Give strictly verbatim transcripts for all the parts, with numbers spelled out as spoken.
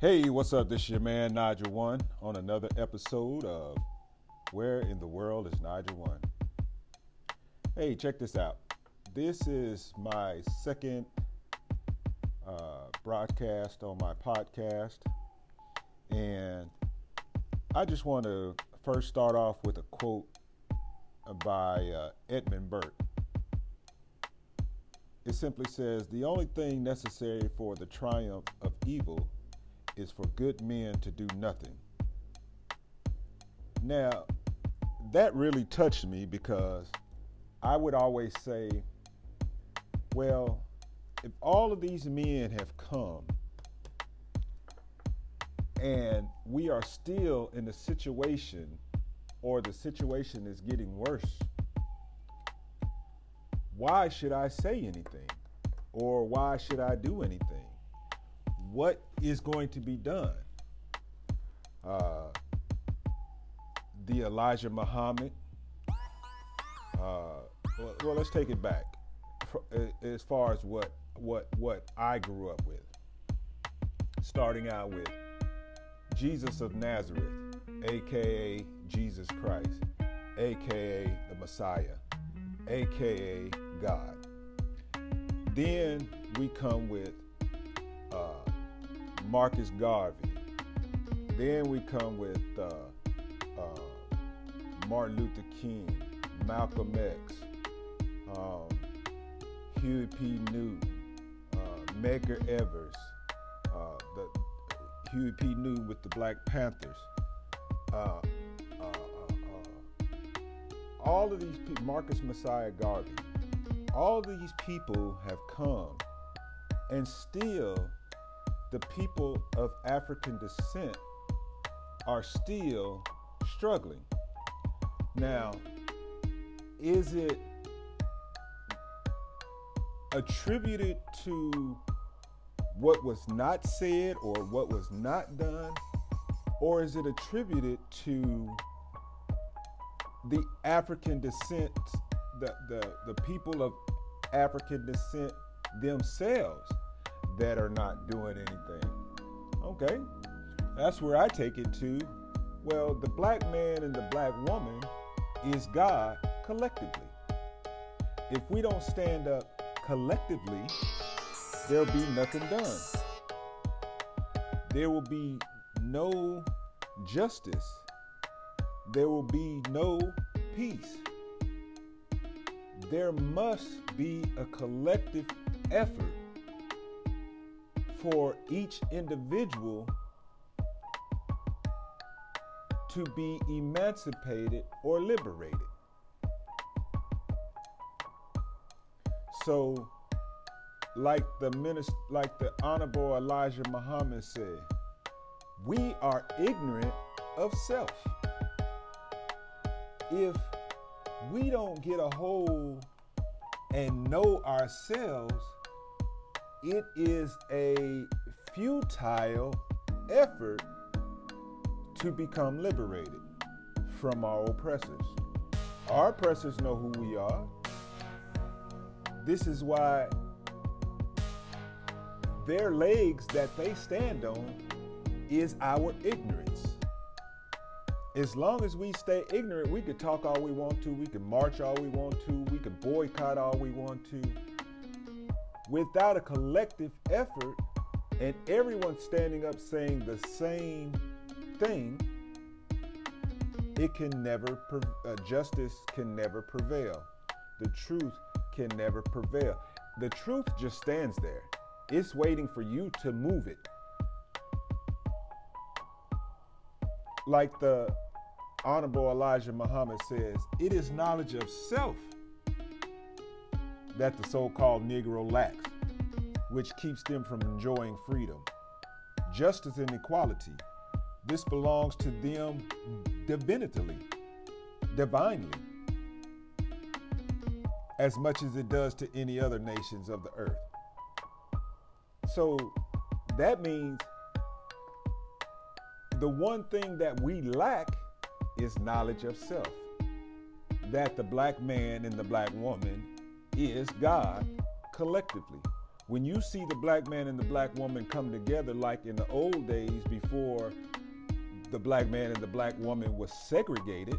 Hey, what's up? This is your man Nigel One on another episode of Where in the World is Nigel One? Hey, check this out. This is my second uh, broadcast on my podcast, and I just want to first start off with a quote by uh, Edmund Burke. It simply says, "The only thing necessary for the triumph of evil is for good men to do nothing." Now, that really touched me because I would always say, well, if all of these men have come and we are still in a situation, or the situation is getting worse, why should I say anything? Or why should I do anything? What is going to be done? Uh, the Elijah Muhammad. Uh, well, well, let's take it back. As far as what what what I grew up with, starting out with Jesus of Nazareth, aka Jesus Christ, aka the Messiah, aka God. Then we come with uh, Marcus Garvey. Then we come with uh, uh, Martin Luther King, Malcolm X, um, Huey P. Newton, uh, Medgar Evers, uh, the Huey P. Newton with the Black Panthers. Uh, uh, uh, uh, all of these people, Marcus Messiah Garvey, all of these people have come, and still the people of African descent are still struggling. Now, is it attributed to what was not said or what was not done? Or is it attributed to the African descent, the, the, the people of African descent themselves that are not doing anything? Okay, that's where I take it to. Well, the black man and the black woman is God collectively. If we don't stand up collectively, there'll be nothing done. There will be no justice. There will be no peace. There must be a collective effort for each individual to be emancipated or liberated. So, like the minister, like the Honorable Elijah Muhammad said, we are ignorant of self. If we don't get a hold and know ourselves, it is a futile effort to become liberated from our oppressors. Our oppressors know who we are. This is why their legs that they stand on is our ignorance. As long as we stay ignorant, we could talk all we want to, we can march all we want to, we can boycott all we want to. Without a collective effort and everyone standing up saying the same thing, it can never, uh, justice can never prevail. The truth can never prevail. The truth just stands there. It's waiting for you to move it. Like the Honorable Elijah Muhammad says, it is knowledge of self that the so-called Negro lacks, which keeps them from enjoying freedom, justice, and equality. This belongs to them divinely, divinely, as much as it does to any other nations of the earth. So that means the one thing that we lack is knowledge of self. That the black man and the black woman is God collectively. When you see the black man and the black woman come together, like in the old days before the black man and the black woman was segregated,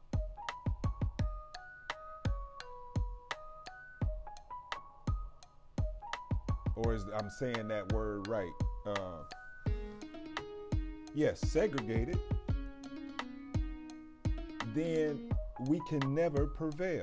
or is I'm saying that word right? Uh, yes, segregated. Then we can never prevail.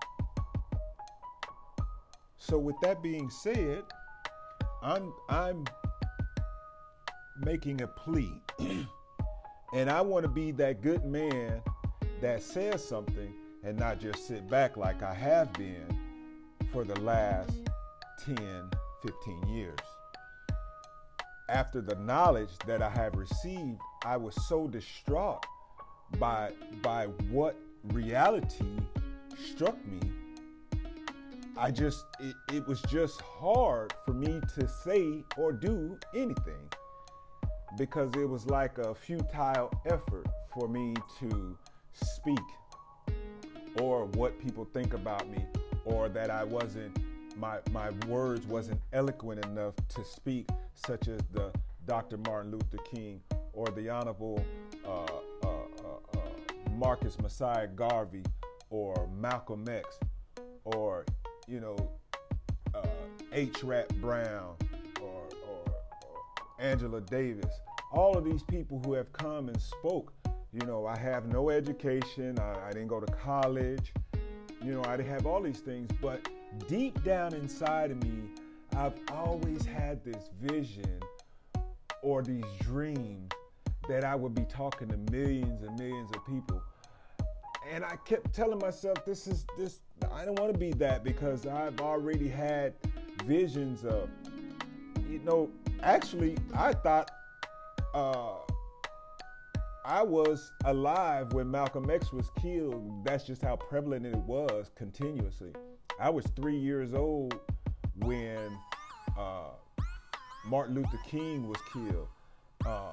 So with that being said, I'm I'm making a plea. And I want to be that good man that says something and not just sit back like I have been for the last ten, fifteen years. After the knowledge that I have received, I was so distraught by by what reality struck me. I just, it, it was just hard for me to say or do anything, because it was like a futile effort for me to speak, or what people think about me, or that I wasn't, my, my words wasn't eloquent enough to speak, such as the Doctor Martin Luther King or the Honorable uh, uh, uh, uh, Marcus Messiah Garvey or Malcolm X or, you know, uh, H. Rap Brown or, or, or Angela Davis. All of these people who have come and spoke. You know, I have no education. I, I didn't go to college. You know, I didn't have all these things. But deep down inside of me, I've always had this vision or these dreams that I would be talking to millions and millions of people. And I kept telling myself, this is this, I don't want to be that, because I've already had visions of, you know, actually, I thought uh, I was alive when Malcolm X was killed. That's just how prevalent it was continuously. I was three years old when uh, Martin Luther King was killed. Uh,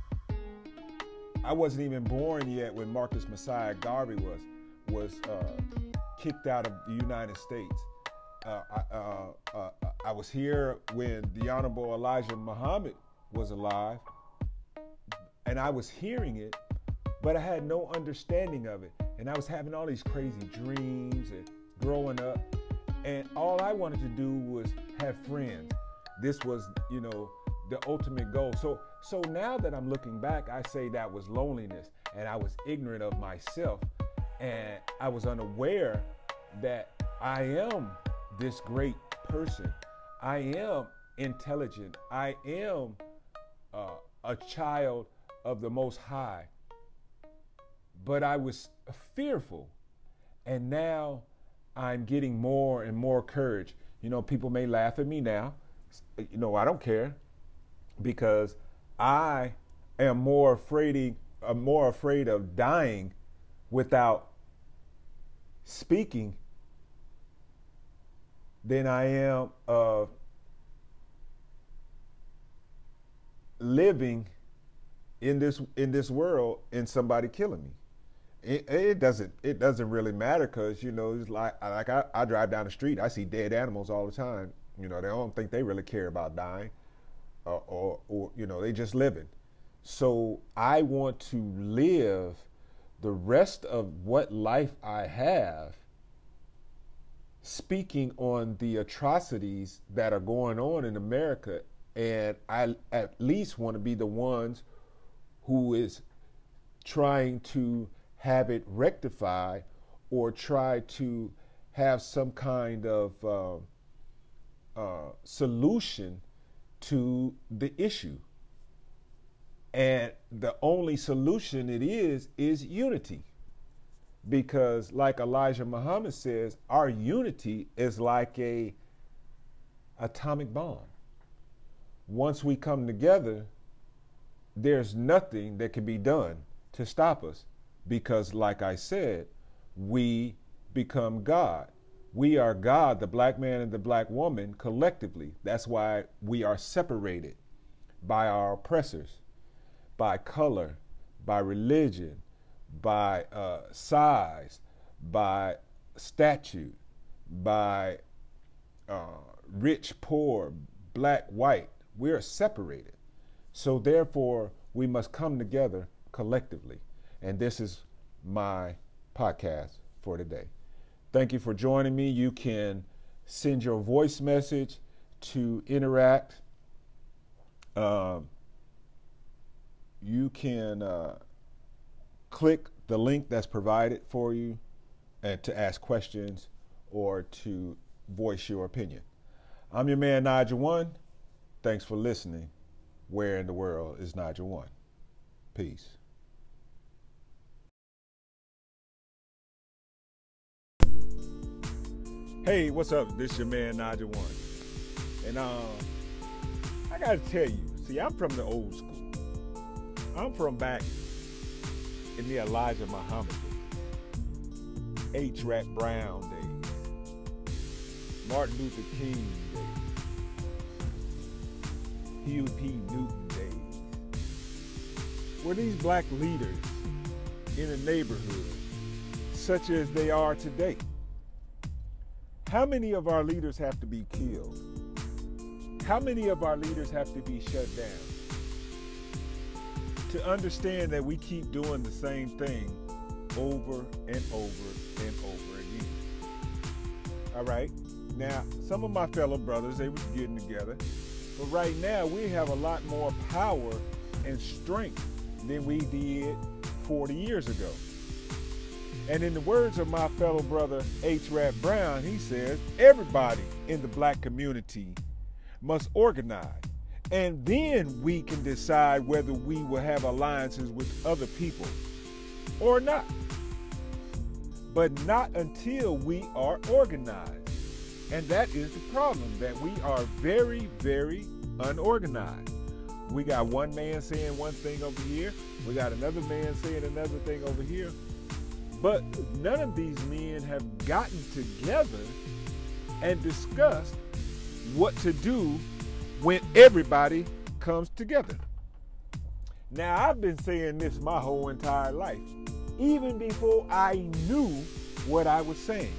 I wasn't even born yet when Marcus Messiah Garvey was was uh, kicked out of the United States. Uh, I, uh, uh, I was here when the Honorable Elijah Muhammad was alive, and I was hearing it, but I had no understanding of it. And I was having all these crazy dreams and growing up, and all I wanted to do was have friends. This was, you know, the ultimate goal. So, so now that I'm looking back, I say that was loneliness, and I was ignorant of myself, and I was unaware that I am this great person. I am intelligent. I am uh, a child of the Most High. But I was fearful, and now I'm getting more and more courage. You know, people may laugh at me now. You know, I don't care, because I am more afraid, uh, more afraid of dying without speaking than I am of living in this in this world and somebody killing me. It, it doesn't it doesn't really matter, because, you know, it's like like I, I drive down the street, I see dead animals all the time. You know, they don't think they really care about dying, or, or, or you know, they just living. So I want to live the rest of what life I have speaking on the atrocities that are going on in America, and I at least want to be the ones who is trying to have it rectified, or try to have some kind of uh, uh, solution to the issue. And the only solution it is, is unity. Because like Elijah Muhammad says, our unity is like a atomic bomb. Once we come together, there's nothing that can be done to stop us. Because like I said, we become God. We are God, the black man and the black woman, collectively. That's why we are separated by our oppressors, by color, by religion, by uh, size, by statute, by uh, rich, poor, black, white. We're separated. So therefore, we must come together collectively. And this is my podcast for today. Thank you for joining me. You can send your voice message to interact. Um, you can uh, click the link that's provided for you and to ask questions or to voice your opinion. I'm your man, Nigel One. Thanks for listening. Where in the world is Nigel One? Peace. Hey, what's up? This is your man, Nigel One. And uh, I got to tell you, see, I'm from the old school. I'm from back in the Elijah Muhammad days, H. Rap Brown days, Martin Luther King days, Huey P. Newton days, were these black leaders in a neighborhood such as they are today. How many of our leaders have to be killed? How many of our leaders have to be shut down? To understand that we keep doing the same thing over and over and over again. All right. Now, some of my fellow brothers, they was getting together. But right now, we have a lot more power and strength than we did forty years ago. And in the words of my fellow brother, H. Rap Brown, he says, everybody in the black community must organize. And then we can decide whether we will have alliances with other people or not. But not until we are organized. And that is the problem, that we are very, very unorganized. We got one man saying one thing over here. We got another man saying another thing over here. But none of these men have gotten together and discussed what to do when everybody comes together. Now, I've been saying this my whole entire life, even before I knew what I was saying.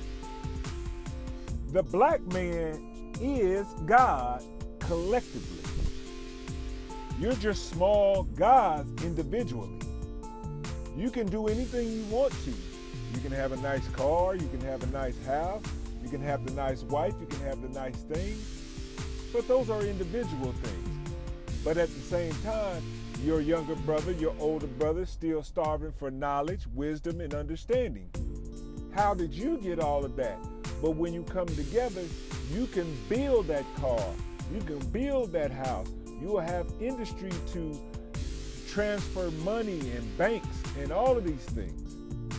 The black man is God collectively. You're just small gods individually. You can do anything you want to. You can have a nice car, you can have a nice house, you can have the nice wife, you can have the nice things. But those are individual things. But at the same time, your younger brother, your older brother, still starving for knowledge, wisdom, and understanding. How did you get all of that? But when you come together, you can build that car. You can build that house. You will have industry to transfer money and banks and all of these things.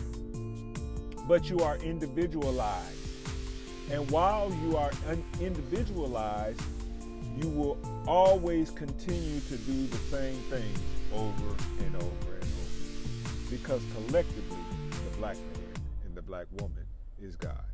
But you are individualized. And while you are un- individualized, you will always continue to do the same things over and over and over. Because collectively, the black man and the black woman is God.